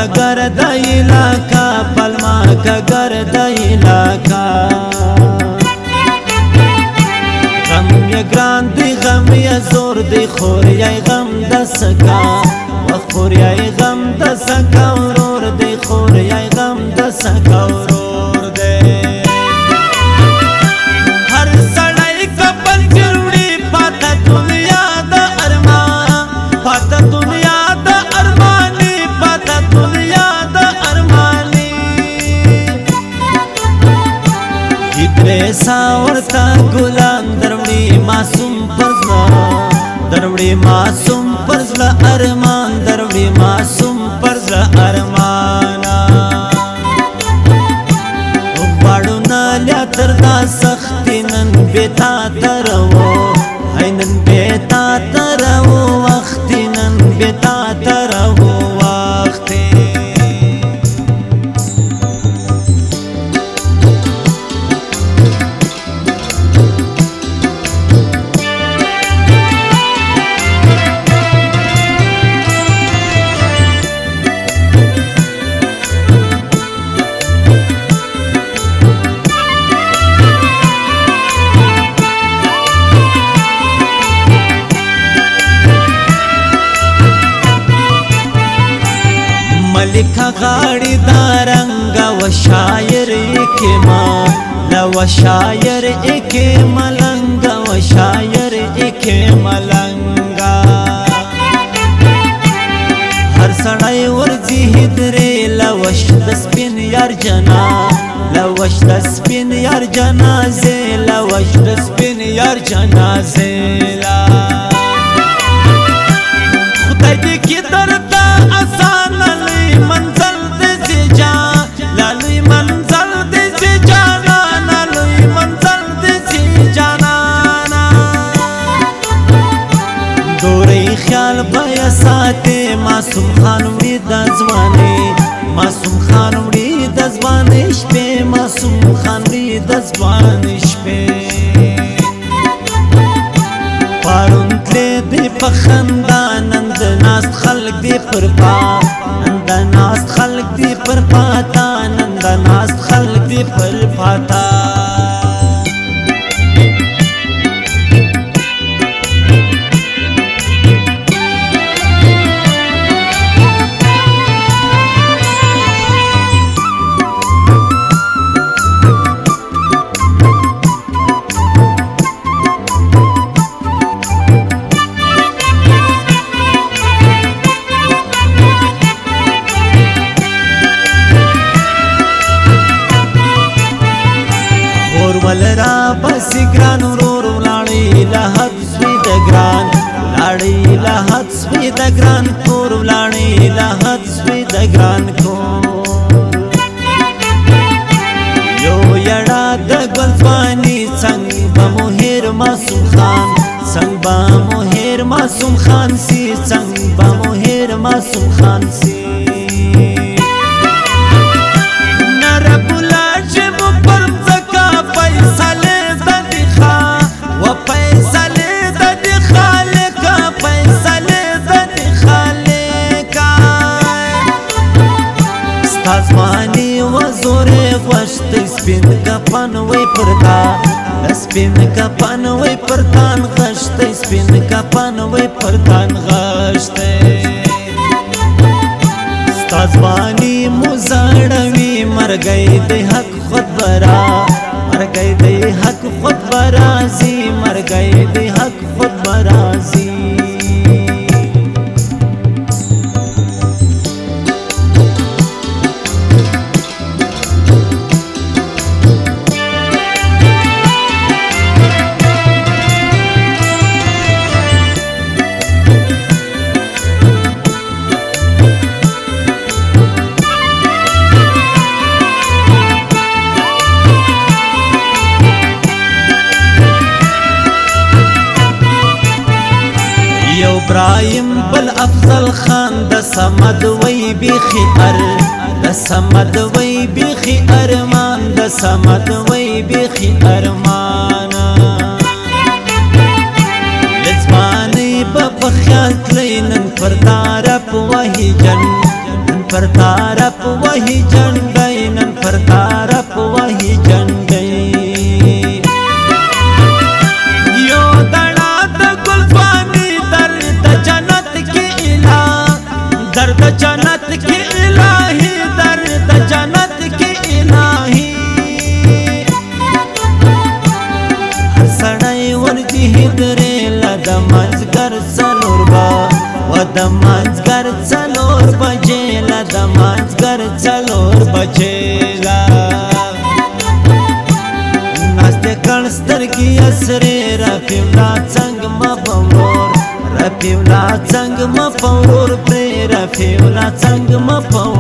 गर्द इलाका पलमा का गर्द इलाका غم یا گران دی غم یا زور دی خور یا غم دسکا وخور یا غم دسکا ورور دی خور یا غم دسکا ورور دی هر سړی کپل جوړی پاتا دنیا د ارمان پاتا دنیا د ارمانی پاتا دنیا د ارمانی ادره ساورتا ګلان دروړي معصوم پرزلا دروړي معصوم پرزلا ارمان دروړي معصوم پرزلا ارمانا وغواړو نه لیا تر دا سختي نن بتا ترو نن بتا ترو وخت نن بتا ترو وخت ملکا غاڑی دارنگا و شایر ایکی ما لو شایر ایکی ملنگا و شایر ایکی ملنگا ہر سڑائی ورزی ہدری لوش دسپین یار جنا لوش دسپین یار جنازے لوش دسپین یار جنازے لا خدای دی کی درتا آسان منزل دسی جا لالوی منزل دسی جانا لالوی منزل دسی جانا دوری خیال بیا ساتے معصوم خان وڑی دزوانی معصوم خان وڑی دزوانش پہ معصوم خان وڑی دزوانش پہ پارون تلے دی پخندا نند ناست خلق دی پرپا نند ناست خلق دی پرپاتا نند ناست خلق دی پرپاتا ولرا بسی گران ورور لاړی لحد سوی د ګران لاړی لحد سوی د ګران کور لاړی لحد سوی د ګران کور یو یړا د ګلفانی څنګه به مهر معصوم خان څنګه به مهر معصوم خان سی څنګه به مهر معصوم خان سی ستازوانی و زور غوشت سپین کپن وی پرتا سپین کپن وی پرتان غشت سپین کپن وی پرتان غشت ستازوانی مزاڑوی مرگئی دی حق خود برا مرگئی دی حق خود برازی مرگئی دی حق خود برازی ابراهیم بل افضل خان د سمد وی بیخی د سمد وی بیخی ارمان د سمد وی بیخی ارمان لزمانی با بخیال تلینن پردار په وحی جن پر طرف وہی جنڈی نن پر طرف وہی جنڈی یو دڑا د گلفانی درد جنت کی الہ درد جنت کی الہی درد جنت کی الہی ہر سڑائی ورگی ہدریلا د منزگر څلور با و د منزگر څلور بجیلا د منزگر څلور بجیلا ناست کڼ سترګې اسرې رفیولا څنګ ما پورور رفیولا څنګ ما پورور پرې رفیولا څنګ ما پورور